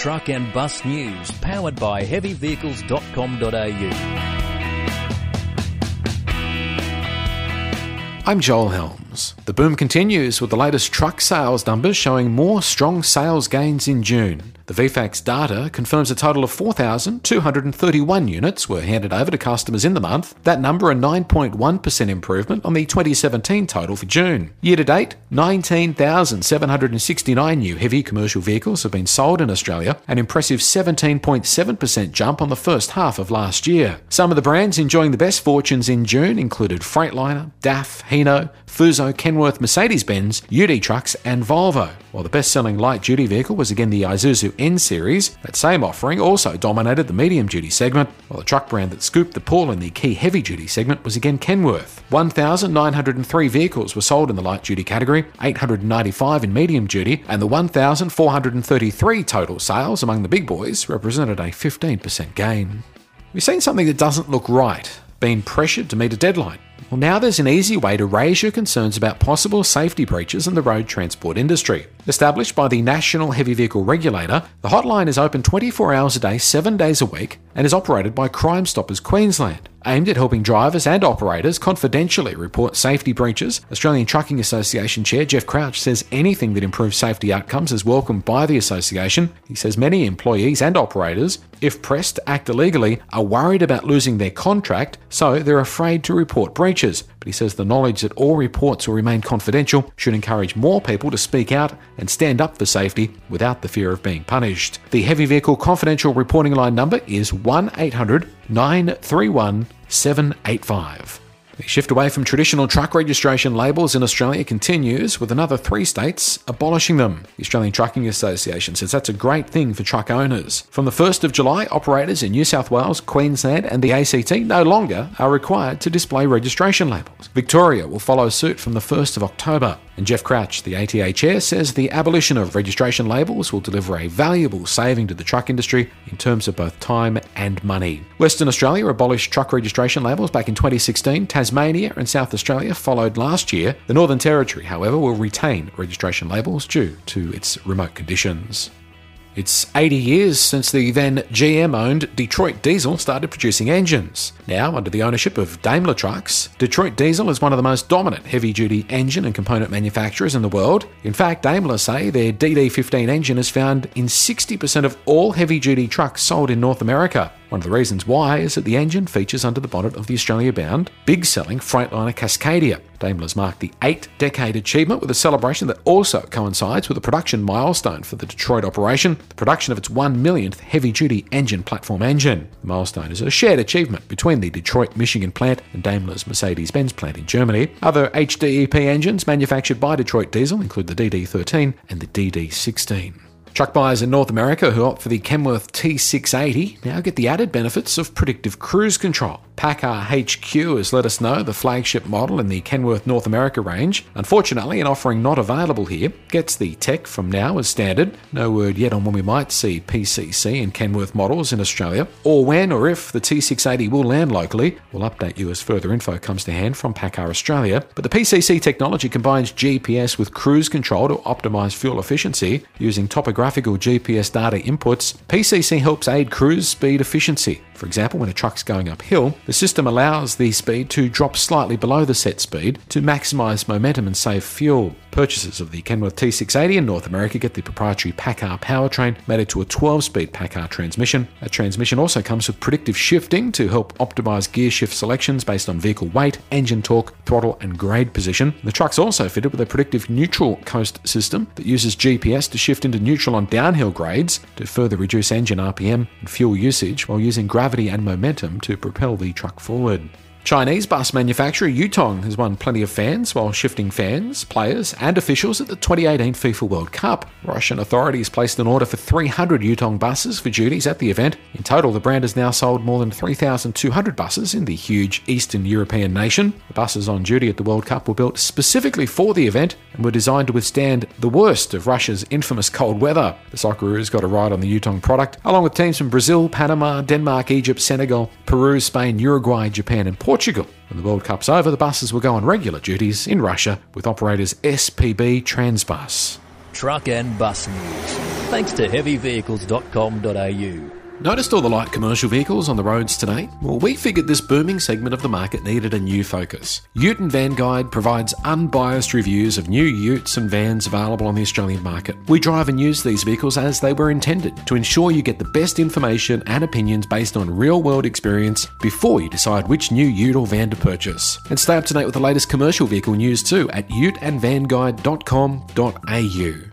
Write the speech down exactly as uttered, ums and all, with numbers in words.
Truck and Bus News, powered by heavy vehicles dot com dot a u. I'm Joel Helms. The boom continues with the latest truck sales numbers showing more strong sales gains in June. The V FACTS data confirms a total of four thousand two hundred thirty-one units were handed over to customers in the month. That number a nine point one percent improvement on the twenty seventeen total for June. Year to date, nineteen thousand seven hundred sixty-nine new heavy commercial vehicles have been sold in Australia, an impressive seventeen point seven percent jump on the first half of last year. Some of the brands enjoying the best fortunes in June included Freightliner, D A F, Hino, Fuso, Kenworth, Mercedes-Benz, U D Trucks and Volvo. While the best-selling light-duty vehicle was again the Isuzu N-Series, that same offering also dominated the medium-duty segment, while the truck brand that scooped the pool in the key heavy-duty segment was again Kenworth. one thousand nine hundred three vehicles were sold in the light-duty category, eight hundred ninety-five in medium-duty, and the one thousand four hundred thirty-three total sales among the big boys represented a fifteen percent gain. We've seen something that doesn't look right, being pressured to meet a deadline. Well, now there's an easy way to raise your concerns about possible safety breaches in the road transport industry. Established by the National Heavy Vehicle Regulator, the hotline is open twenty-four hours a day, seven days a week, and is operated by Crime Stoppers Queensland. Aimed at helping drivers and operators confidentially report safety breaches, Australian Trucking Association Chair Jeff Crouch says anything that improves safety outcomes is welcomed by the association. He says many employees and operators, if pressed to act illegally, are worried about losing their contract, so they're afraid to report breaches. But he says the knowledge that all reports will remain confidential should encourage more people to speak out and stand up for safety without the fear of being punished. The Heavy Vehicle Confidential Reporting Line number is one eight hundred nine three one seven eight five. The shift away from traditional truck registration labels in Australia continues, with another three states abolishing them. The Australian Trucking Association says that's a great thing for truck owners. From the first of July, operators in New South Wales, Queensland and the A C T no longer are required to display registration labels. Victoria will follow suit from the first of October. And Jeff Crouch, the A T A chair, says the abolition of registration labels will deliver a valuable saving to the truck industry in terms of both time and money. Western Australia abolished truck registration labels back in twenty sixteen. Tasmania and South Australia followed last year. The Northern Territory, however, will retain registration labels due to its remote conditions. It's eighty years since the then G M-owned Detroit Diesel started producing engines. Now, under the ownership of Daimler Trucks, Detroit Diesel is one of the most dominant heavy-duty engine and component manufacturers in the world. In fact, Daimler say their D D fifteen engine is found in sixty percent of all heavy-duty trucks sold in North America. One of the reasons why is that the engine features under the bonnet of the Australia-bound, big-selling Freightliner Cascadia. Daimler's marked the eight-decade achievement with a celebration that also coincides with a production milestone for the Detroit operation, the production of its one millionth heavy-duty engine platform engine. The milestone is a shared achievement between the Detroit, Michigan plant and Daimler's Mercedes-Benz plant in Germany. Other H D E P engines manufactured by Detroit Diesel include the D D thirteen and the D D sixteen. Truck buyers in North America who opt for the Kenworth T six eighty now get the added benefits of predictive cruise control. PACCAR H Q has let us know the flagship model in the Kenworth North America range, unfortunately an offering not available here, gets the tech from now as standard. No word yet on when we might see P C C and Kenworth models in Australia, or when or if the T six eighty will land locally. We'll update you as further info comes to hand from PACCAR Australia. But the P C C technology combines G P S with cruise control to optimise fuel efficiency. Using topographical G P S data inputs, P C C helps aid cruise speed efficiency. For example, when a truck's going uphill, the system allows the speed to drop slightly below the set speed to maximise momentum and save fuel. Purchasers of the Kenworth T six eighty in North America get the proprietary PACCAR powertrain mated to a twelve-speed PACCAR transmission. That transmission also comes with predictive shifting to help optimise gear shift selections based on vehicle weight, engine torque, throttle and grade position. The truck's also fitted with a predictive neutral coast system that uses G P S to shift into neutral on downhill grades to further reduce engine R P M and fuel usage while using gravity and momentum to propel the truck forward. Chinese bus manufacturer Yutong has won plenty of fans while shifting fans, players and officials at the twenty eighteen FIFA World Cup. Russian authorities placed an order for three hundred Yutong buses for duties at the event. In total, the brand has now sold more than three thousand two hundred buses in the huge Eastern European nation. The buses on duty at the World Cup were built specifically for the event and were designed to withstand the worst of Russia's infamous cold weather. The Socceroos got a ride on the Yutong product, along with teams from Brazil, Panama, Denmark, Egypt, Senegal, Peru, Spain, Uruguay, Japan and Portugal. Portugal. When the World Cup's over, the buses will go on regular duties in Russia with operators S P B Transbus. Truck and Bus News. Thanks to heavy vehicles dot com dot a u. Noticed all the light commercial vehicles on the roads today? Well, we figured this booming segment of the market needed a new focus. Ute and Van Guide provides unbiased reviews of new utes and vans available on the Australian market. We drive and use these vehicles as they were intended, to ensure you get the best information and opinions based on real-world experience before you decide which new ute or van to purchase. And stay up to date with the latest commercial vehicle news too at ute and van guide dot com dot a u.